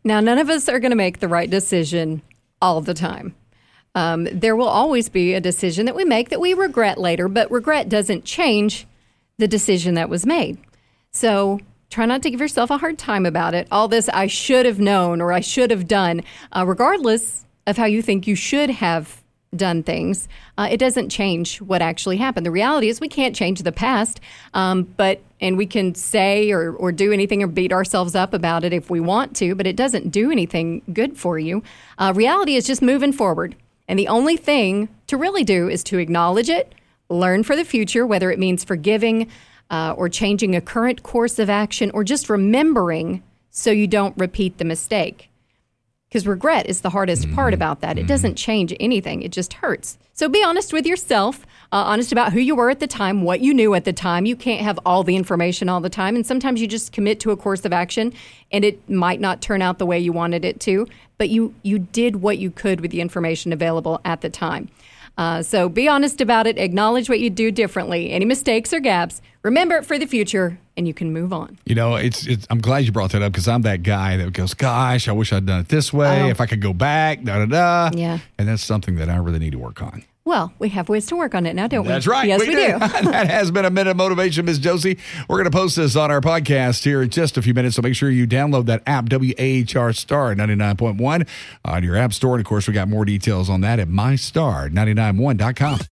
Now, none of us are going to make the right decision all the time. There will always be a decision that we make that we regret later, but regret doesn't change the decision that was made. So try not to give yourself a hard time about it. All this I should have known or I should have done, regardless of how you think you should have done things, it doesn't change what actually happened. The reality is we can't change the past, and we can say or do anything or beat ourselves up about it if we want to, but it doesn't do anything good for you. Reality is just moving forward. And the only thing to really do is to acknowledge it, learn for the future, whether it means forgiving or changing a current course of action or just remembering so you don't repeat the mistake. Because regret is the hardest part about that. It doesn't change anything. It just hurts. So be honest with yourself, honest about who you were at the time, what you knew at the time. You can't have all the information all the time. And sometimes you just commit to a course of action and it might not turn out the way you wanted it to. But you did what you could with the information available at the time. So be honest about it. Acknowledge what you do differently. Any mistakes or gaps, remember it for the future, and you can move on. You know, I'm glad you brought that up because I'm that guy that goes, gosh, I wish I'd done it this way. If I could go back, da-da-da. Yeah. And that's something that I really need to work on. Well, we have ways to work on it now, don't we? That's right. Yes, we do. That has been a Minute of Motivation, Ms. Josie. We're going to post this on our podcast here in just a few minutes, so make sure you download that app, WAHR Star 99.1 on your app store. And, of course, we got more details on that at mystar991.com.